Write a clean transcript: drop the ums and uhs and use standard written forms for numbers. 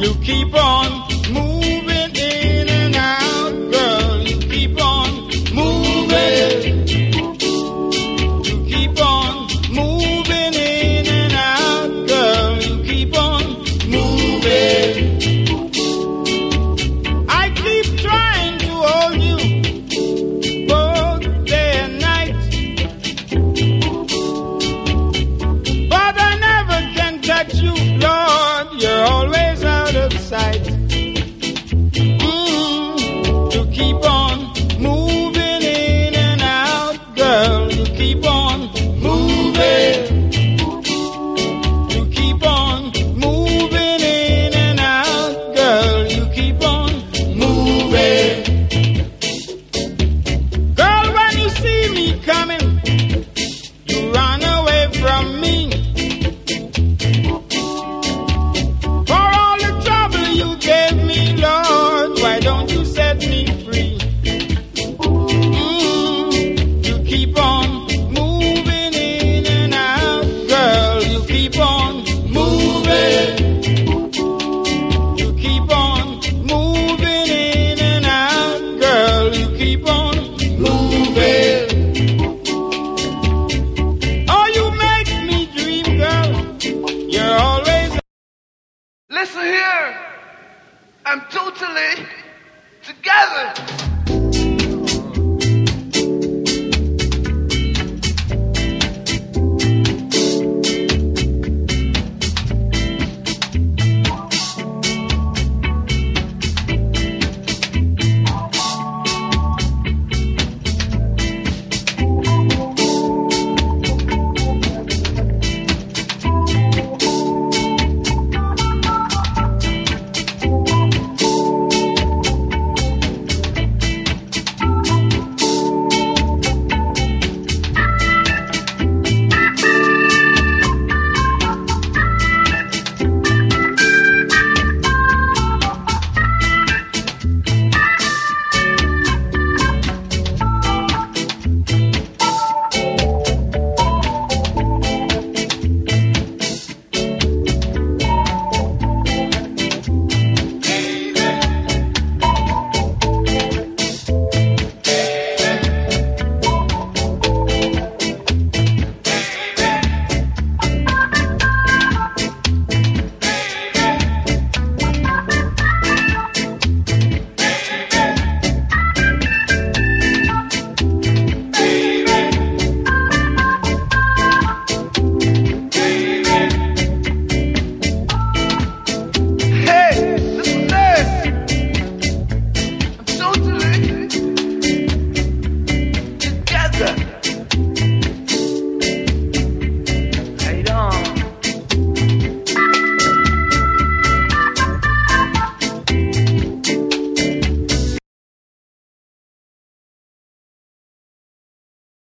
You keep on moving in and out, girl. You keep on moving. You keep on moving in and out, girl. You keep on moving. I keep trying to hold you both day and night, but I never can touch you, Lord. You're always out of sight. You keep on moving in and out, girl. You keep on moving. You keep on moving in and out, girl. You keep on moving. Girl, when you see me coming, you run away from me. For all the trouble you gave me, Lord, why don't you set me free? You keep on moving in and out, girl. You keep on moving. You keep on moving in and out, girl. You keep on moving. Oh, you make me dream, girl. You're always. Listen here, I'm totally together.